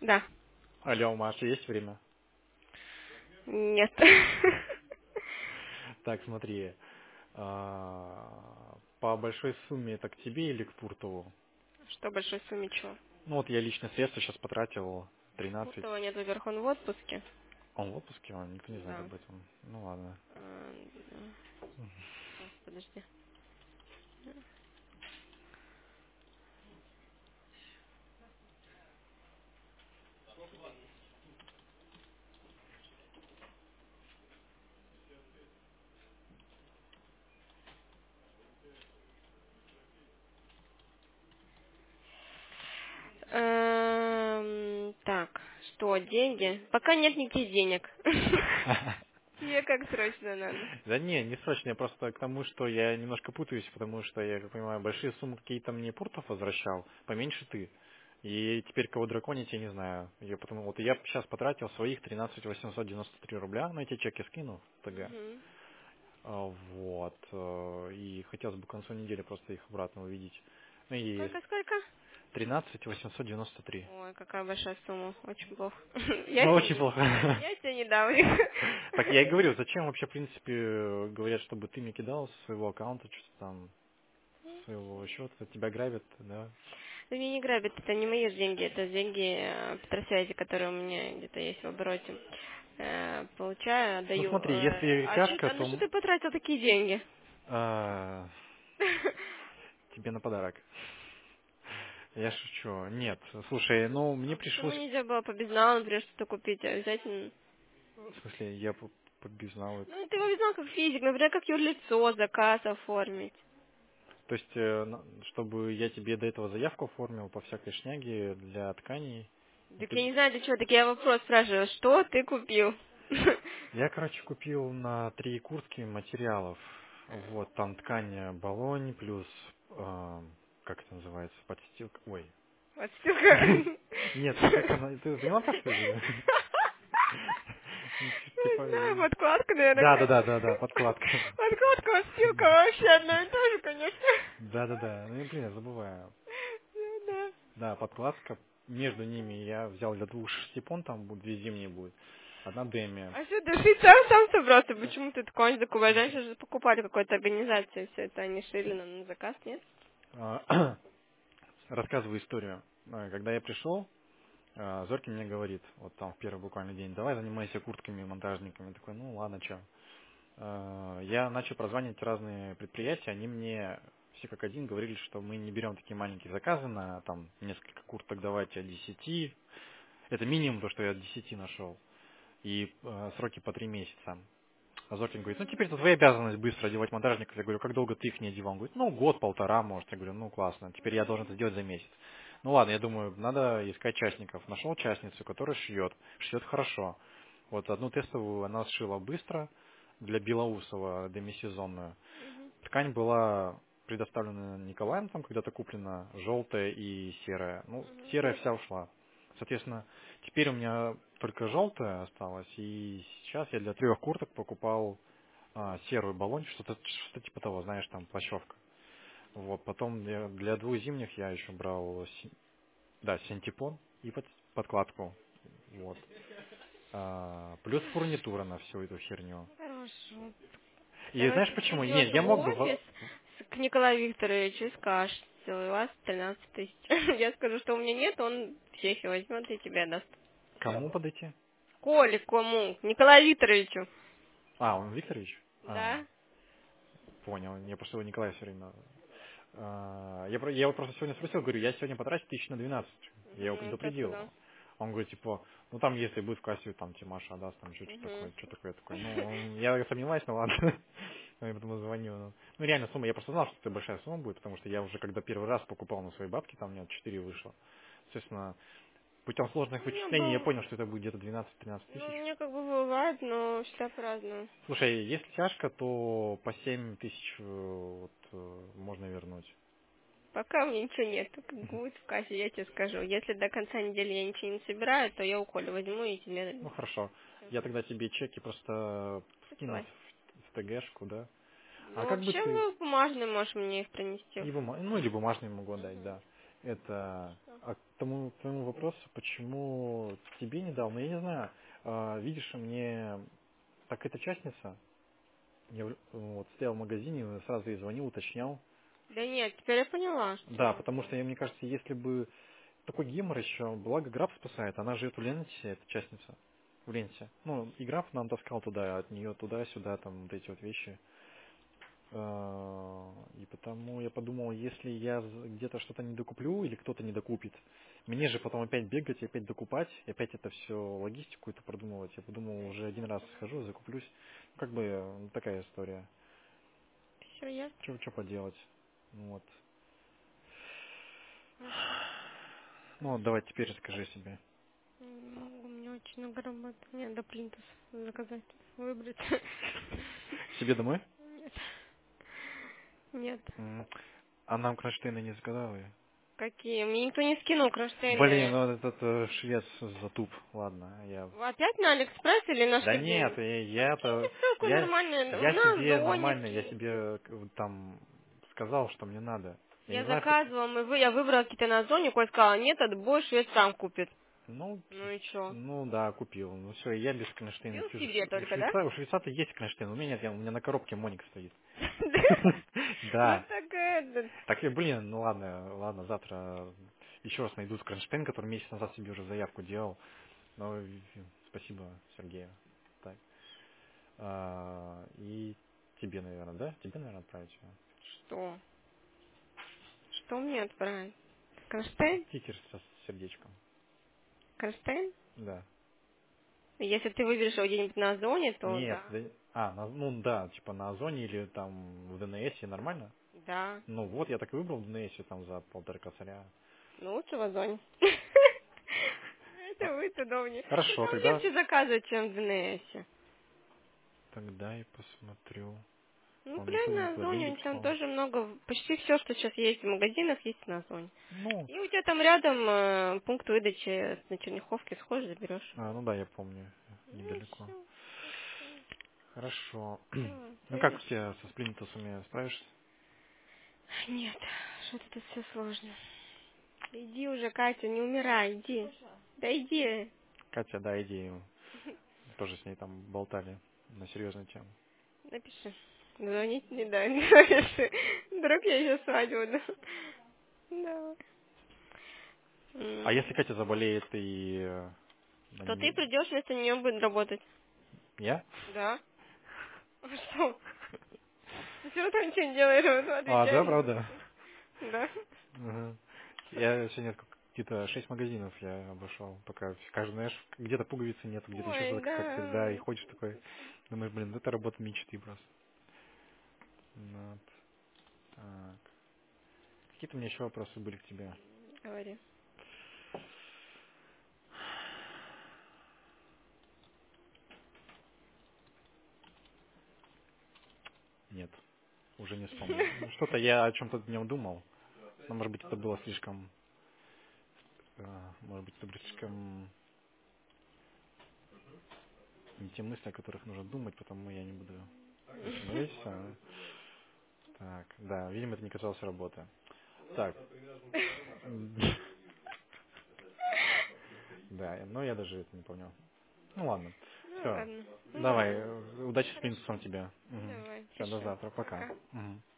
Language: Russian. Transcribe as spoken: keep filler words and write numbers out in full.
Да. Алло, Маша, есть время? Нет. Так, смотри, а, по большой сумме это к тебе или к Пуртову? Что большой сумме чего? Ну вот я личные средства сейчас потратил тринадцать. Пуртова нет, во-первых, он в отпуске. Он в отпуске, он никто не знает Да. об этом. Ну ладно. А, да. Сейчас, подожди. Эм, Так, что, деньги? Пока нет никаких денег. Тебе как срочно надо? Да не, не срочно, я просто к тому, что я немножко путаюсь, потому что я, как понимаю, большие суммы какие-то мне Пуртов возвращал, поменьше ты. И теперь кого драконить, я не знаю. Я потому вот я сейчас потратил своих тринадцать восемьсот девяносто три рубля, на эти чеки скину в ТГ. Мгм. А, Вот. э, И хотелось бы к концу недели просто их обратно увидеть. Ну и Сколько, сколько? тринадцать восемьсот девяносто три. Ой, какая большая сумма. Очень плохо. Я Ну, тебе очень не... плохо. Я тебе не дам их. Так я и говорю, зачем вообще, в принципе, говорят, чтобы ты мне кидал со своего аккаунта, что-то там, с своего счета, тебя грабят, да? Да меня не грабят, это не мои же деньги, это деньги э, Петросвязи, которые у меня где-то есть в обороте. Э, Получаю, Ну отдаю. смотри, Э, если А, чё- тяжко, а на что то ты потратил такие деньги? а, тебе на подарок. Я шучу. Нет, слушай, ну мне А почему пришлось... нельзя было по безналу, например, что-то купить, а взять... м, В смысле, я по- побезнал. Ну, ты его безнал как физик, например, как юрлицо, заказ оформить. То есть, э, на- чтобы я тебе до этого заявку оформил по всякой шняге для тканей. и Так ты- я не знаю, для чего, так я вопрос спрашиваю, что ты купил? Я, короче, купил на три куртки материалов. Вот, там ткань э, балонь плюс, э, как это называется, подстилка. Ой. Подстилка. Нет, как она, ты поняла, про что я говорю? Не Типа, знаю, э, подкладка, наверное, да, да, какая-то. да, да, да, подкладка. Подкладка, подстилка вообще одно и то же, конечно. Да, да, да. Ну, я, блин, я забываю. Ну да. Да, подкладка. Между ними я взял для двух шестипон, там будет две зимние будет. Одна деми. А что, ты шить сам, сам собрался? Почему ты такой такой уважаешь? Же покупали какой-то организации все это, они шили на, на заказ, нет? А, Рассказываю историю. А, Когда я пришел, а, Зоркин мне говорит, вот там в первый буквально день, давай занимайся куртками, монтажниками. Я такой, ну ладно, что. Я начал прозванивать разные предприятия, они мне все как один говорили, что мы не берем такие маленькие заказы на там несколько курток, давайте от десяти. Это минимум то, что я от десяти нашел. И э, сроки по три месяца. А Зоркин говорит, ну теперь это твоя обязанность быстро одевать монтажников. Я говорю, как долго ты их не одевал? Он говорит, ну год, полтора, может. Я говорю, ну классно, теперь я должен это сделать за месяц. Ну ладно, я думаю, надо искать частников. Нашел частницу, которая шьет. Шьет хорошо. Вот одну тестовую она сшила быстро для Белоусова демисезонную. Ткань была предоставлена Николаем, там когда-то куплена, желтая и серая. Ну, серая вся ушла. Соответственно, теперь у меня только желтая осталась, и сейчас я для трех курток покупал а, серую баллонь, что-то что типа того, знаешь, там плащевка. Вот, потом для, для двух зимних я еще брал, си- да, синтепон и под- подкладку. Вот. А, плюс фурнитура на всю эту херню. Хорошо. И знаешь Короче, ты почему? идешь Нет, в я мог бы... офис во- с- к Николаю Викторовичу и скажешь, что у вас тринадцать тысяч. Я скажу, что у меня нет, он всех и возьмет и тебе даст. Кому подойти? Коле, кому? К Николаю Викторовичу. А, он Викторович? А, Да? понял. Я просто его Николай все время... А, я, про- я его просто сегодня спросил, говорю, я сегодня потрачу тысяч на двенадцать. Я его Угу, что предупредил. сказал? Он говорит, типа, ну там, если будет в кассе, там, тебе Маша отдаст, там, что-то Угу. такое, что такое, такое. Ну, он- я сомневаюсь, но ладно. Я потом звоню. Ну, Ну, реально сумма, я просто знал, что это большая сумма будет, потому что я уже, когда первый раз покупал на свои бабки, там, у меня четыре вышло. Соответственно, путем сложных У меня вычислений я был... понял, что это будет где-то двенадцать-тринадцать Ну, у тысяч. меня как бы бывает, но всегда по-разному. Слушай, если тяжко, то по семь тысяч э, вот, э, можно вернуть. Пока у меня ничего нет. Как будет в кассе, я тебе скажу. Если до конца недели я ничего не собираю, то я у Коли возьму и Ну тебе хорошо. Я тогда тебе чеки просто скину присылай. в, в ТГшку, да? А Ну, как бы вообще, ты... вы бумажные можешь мне их принести. И бума... Ну или бумажные могу отдать, Угу. да. Это, а к тому, к твоему вопросу, почему тебе не дал, ну я не знаю, а, видишь, мне так эта частница, я в- вот стоял в магазине, сразу ей звонил, уточнял. Да нет, теперь я поняла, Да, что... потому что, мне кажется, если бы такой гемор еще, благо Граф спасает, она живет в Ленте, эта частница, в Ленте. Ну, и Граф нам таскал туда, от нее туда-сюда, там, вот эти вот вещи. А, И потому я подумал, если я з- где-то что-то не докуплю или кто-то не докупит, мне же потом опять бегать и опять докупать, и опять это все логистику это продумывать. Я подумал, уже один раз схожу, закуплюсь. Ну, как бы э, такая история. Все ясно. Что, что поделать? Ну, вот. Хорошо. Ну, вот давай теперь расскажи себе. М, У меня очень много работы. Мне надо плинтус заказать, выбрать. Себе домой? Нет. Нет. М, А нам кронштейны не заказали? Какие? Мне никто не скинул Блин, кронштейны. ну этот э, швец затуп. Ладно, я... Опять на Алиэкспресс или на Да что нет, деньги? я, Скиньте я-то... ссылку Я, нормально. я На себе Озоне нормально, я скинь. себе э, к- там сказал, что мне надо. Я не Я знаю, по- заказывала, мы вы, я выбрала какие-то на Озоне, Коля сказала, нет, отбой, швед сам купит. ну, Ну и чё? ну да, купил. Ну все, я без кронштейна Купил сижу. себе У только, да? швейца, у швейца-то есть кронштейн, у меня нет, я- у меня на коробке Моник стоит. Ну Да. так это... Так, и, блин, ну ладно, ладно, завтра еще раз найду кронштейн, который месяц назад себе уже заявку делал. Ну, и- и спасибо, Сергею. Так. А, и тебе, наверное, да? Тебе, наверное, отправить его. Что? Что мне отправить? Кронштейн? Стикер со сердечком. Кронштейн? Да. Если ты выберешь его где-нибудь на Озоне, то Нет, да. да- а, на- ну да, типа на Озоне или там в ДНС нормально? Да. Ну вот, я так и выбрал в ДНС там за полтора косаря. Ну лучше в Озоне. А, Это будет удобнее. хорошо, Там тогда, легче заказывать, чем в ДНС. тогда и посмотрю. Ну, Он мне глянь ту- на туда Озоне, деньги у них там прислал. тоже много, почти все, что сейчас есть в магазинах, есть на Озоне. Ну, И у тебя там рядом э, пункт выдачи на Черняховке, сходишь, заберешь. а, ну да, я помню, Ну и недалеко. все. Хорошо. Да, Ну как у следующий. тебя со сплинтусами справишься? Нет, что-то тут все сложно. Иди уже, Катя, не умирай, иди. Да иди. Катя, да, идею. Тоже с ней там болтали на серьезную тему. Напиши. Звонить не дай, напиши. Вдруг я еще свадьбу, да? Да. А М. если Катя заболеет и э, на То ты нее... придешь, вместо нее будет работать. Я? Да. А что? Ты все равно ничего не делаешь, а вот А, да, отвечаешь. правда? Да. Ага. Я сегодня сколько- где-то шесть магазинов я обошел, пока каждый, знаешь, где-то пуговицы нету, где-то еще Ой, что-то, как когда и да. ходишь такой, думаешь, блин, это работа мечты просто. Ну вот. Так. Какие-то у меня еще вопросы были к тебе? Говори. Нет, уже не вспомню. Ну, что-то я о чем-то днем думал, но, может быть, это было слишком, э, может быть, это было слишком не те мысли, о которых нужно думать, потому я не буду этим говорить. Так, да, видимо, это не касалось работы. Так. Да, но я даже это не понял. Ну ладно. Ну Все. ладно. Ну Давай, давай. э, удачи с плинтусом Хорошо. тебе. Давай, Все, до пиши. завтра. Пока. Пока. Мгм.